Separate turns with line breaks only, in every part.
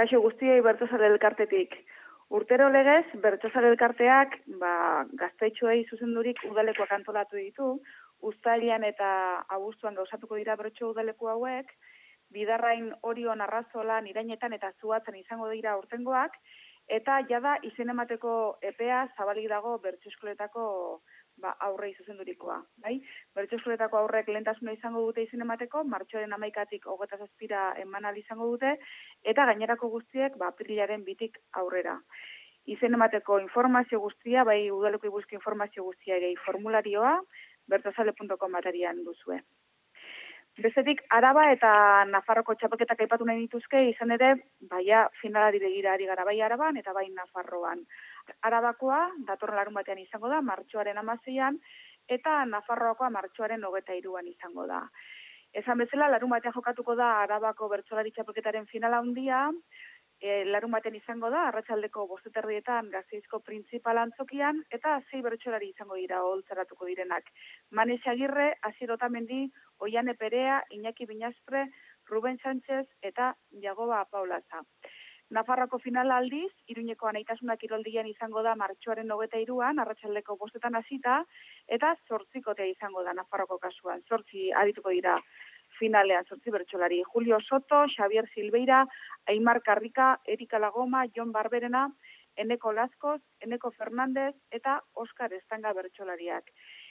Kaixo guztiei Bertsozale elkartetik. Urtero legez, Bertsozale elkarteak gaztetxoei zuzendurik udalekoak antolatu ditu, uztailean eta abuztuan gauzatuko dira bertso udaleku hauek, Bidarrain, Orion, Arrazolan, Irainetan eta Zuhatzen izango dira urtengoak, eta jada izen emateko epea zabalik dago bertso eskoletako aurrei zuzendurikoa. Bertso eskoletako aurrek lehentasuna izango dute izen emateko, martxoaren 11-tik 27-ra eman ahal izango dute, eta gainerako guztiek aprilaren 2-tik aurrera. Izen emateko informazio guztia, bai udaleko ibuzko informazio guztia ere formularioa, bertsozale.com atarian duzue. Bestetik, Araba eta Nafarroko txapelketak aipatu nahi dituzke, izan ere, finalari begira ari gara, bai Araban eta bai Nafarroan. Arabakoa, datorren larun batean izango da, martxoaren 16-an, eta Nafarroakoa martxoaren 23-an izango da. Esan bezala, larun batean jokatuko da Arabako bertsolari txapelketaren finala handia, larun batean izango da, arratsaldeko 5:30 Gasteizko printzipal antzokian, eta 6 bertsolari izango dira oholtzaratuko direnak. Manesi Agirre, Asier Otamendi, Oiane Perea, Iñaki Binaspre, Ruben Sánchez eta Jagoba Paulaza. Nafarroako finala aldiz, Iruñeko Anaitasuna kiroldian izango da martxoaren 23-an, arratsaldeko 5:00 hasita, eta 8 izango da Nafarroko kasuan. 8 arituko dira finalean, 8 bertsolari. Julio Soto, Xavier Silveira, Aimar Karrika, Erika Lagoma, Jon Barberena, Eneko Laskoz, Eneko Fernandez eta Oskar Estanga bertsolariak.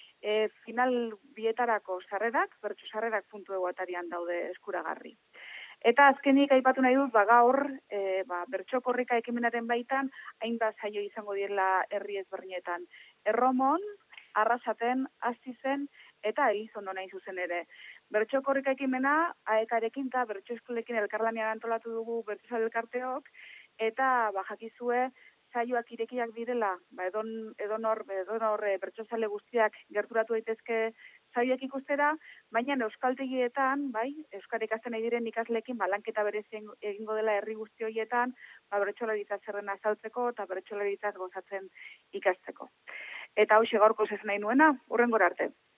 Final bietarako sarrerak, bertsosarrerak.eu atarian daude eskuragarri. Eta azkenik aipatu nahi dut, gaur, bertso korrika ekimenaren baitan, hainbat saio izango direla herri ezberdinetan. Erromon, Arrasaten, Astizen eta Elizondo nahi zuzen ere. Bertso korrika ekimena, AEK-arekin eta bertso eskolekin elkarlanean antolatu dugu Bertsozale elkarteok, eta jakizue, saioak irekiak direla, edonor bertsozale guztiak gerturatu daitezke saioak ikustera, baina euskaltegietan, euskara ikasten nahi diren ikasleekin lanketa berezi egingo dela herri guzti horietan, bertsolaritza zerrena azaltzeko eta bertsolaritzaz gozatzen ikasteko. Eta hauxe gaurko ez nahi nuena, hurrengora arte.